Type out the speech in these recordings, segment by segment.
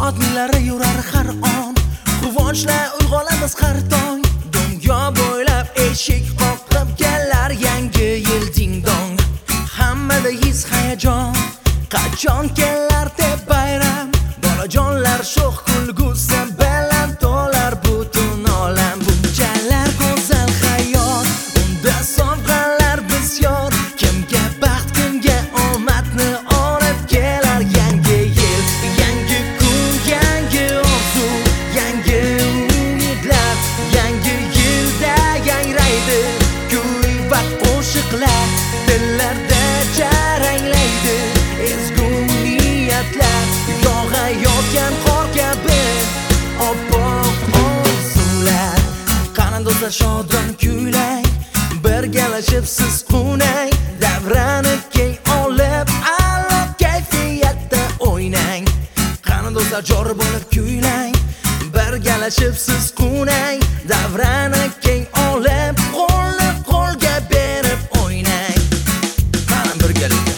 Soatlari yurar har on, quvonchlar uyg'onamiz har tong. Dunyo bo'ylab eshik qoqib kelar yangi yil ding dong. Hammada his hayajon, qachon kelar deb bayram. Bolajonlar sho'x kulgusi bilan to'lar butun olam. Bunchalar go'zal hayot, unda sovg'alar bisyor. Kimga baxt, kimga omadni olib kelar yangi yil. Yangi kun, yangi orzu, yangi umidlar. Yangi yilda yangraydi kuy va qo'shiqlar. Dillarda jaranglaydi ezgu niyatlar. Yog'ayotgan qor kabi oppoq orzular. Qani do'stlar shodon kuylay, birgalashib siz qunay. Davrani keng olib a'lo kayfiyatda o'ynang. Qani do'stlar jor bo'lib kuylang, birgalashib siz qunay. Davrani keng olib qo'lni qo'lga berib o'ynang. Qani birgalikda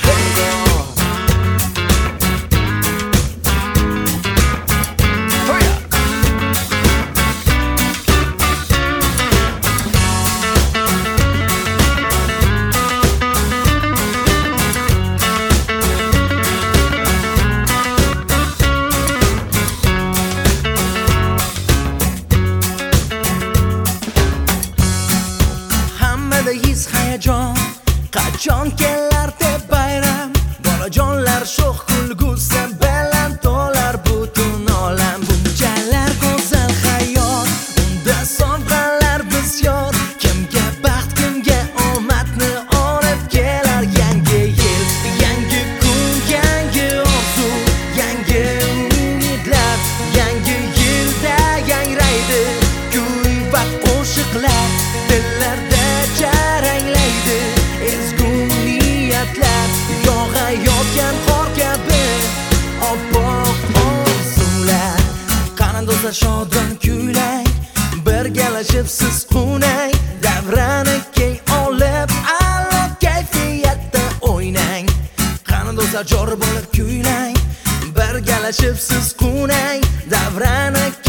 his hayajon, qachon kelar deb bayram. Bolajonlar sho'x kulgusi bilan to'lar butun olam. Bunchalar go'zal hayot, unda sovg'alar bisyor. Kimga baxt, kimga omadni olib kelar yangi yil. Yangi kun, yangi orzu, yangi umidlar. Yangi yilda yangraydi kuy va qo'shiqlar. Dillarda jaranglaydi ezgu niyatlar. Yog'ayotgan qor kabi oppoq orzular. Qani do'stlar shodon kuylay, birgalashib siz qunay. Davrani keng olib a'lo kayfiyatda o'ynang. Qani do'stlar jor bo'lib kuylang, birgalashib siz qunay. Davrani